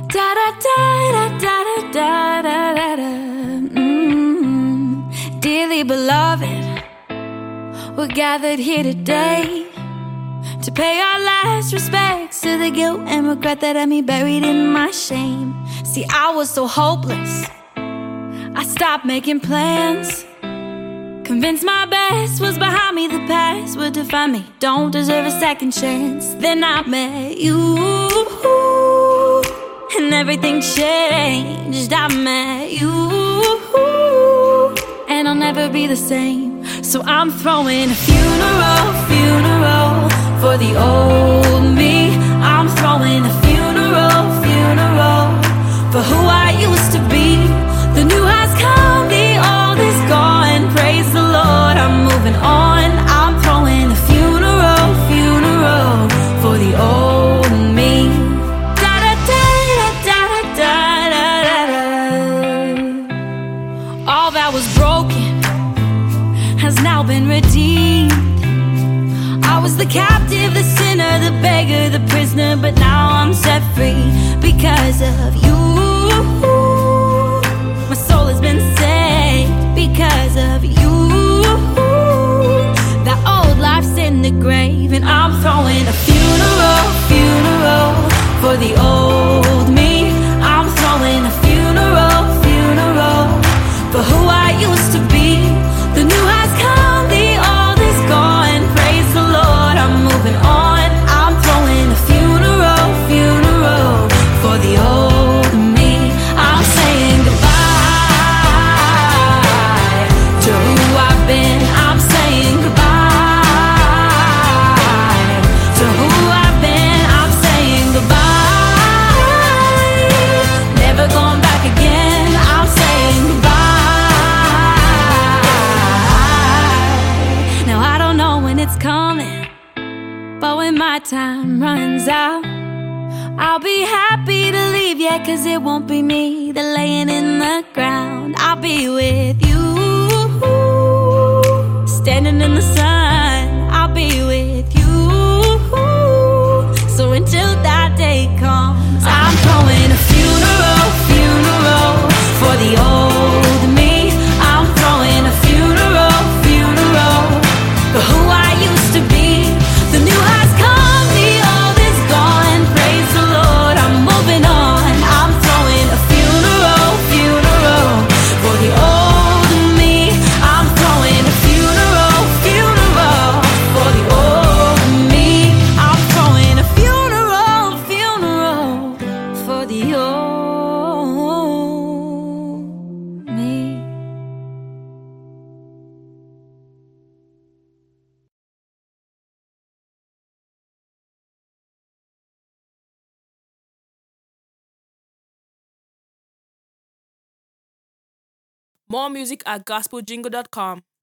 Da da da da da da da da da. Dearly beloved, we're gathered here today to pay our last respects to the guilt and regret that had me buried in my shame. See, I was so hopeless, I stopped making plans. Convinced my best was behind me, the past would define me. Don't deserve a second chance. Then I met you, and everything changed. I met you, and I'll never be the same. So I'm throwing a funeral for the old me. I'm throwing a funeral for who I used to be. The new has come, the old is gone. Praise the Lord, I'm moving on. I'm throwing a funeral for the old me. Da da da da da da da da. All that was broken has now been redeemed. I was the captive, the sinner, the beggar, the prisoner, but now I'm set free because of you. My soul has been saved because of you. That old life's in the grave, and I'm throwing a funeral for the old me. I'm throwing a funeral for who I used to be. The new has come, the old is gone. Praise the Lord, I'm moving on. I'm throwing a funeral for the old me. I'm saying goodbye to who I've been. I'm saying goodbye to who I've been. I'm saying goodbye, never going back again. I'm saying goodbye. Now I don't know when it's coming, but when my time runs out, I'll be happy to leave, yeah, 'cause it won't be me that laying in the ground. I'll be with you, standing in the sun. I'll be with you. So until that day comes, I'm throwing a funeral for the old me. I'm throwing a funeral for who I used to be. The new has come, the old is gone. Praise the Lord, I'm moving on. I'm throwing a funeral for the old me. I'm throwing a funeral for the old me. I'm throwing a funeral for the old me. More music at gospeljingle.com.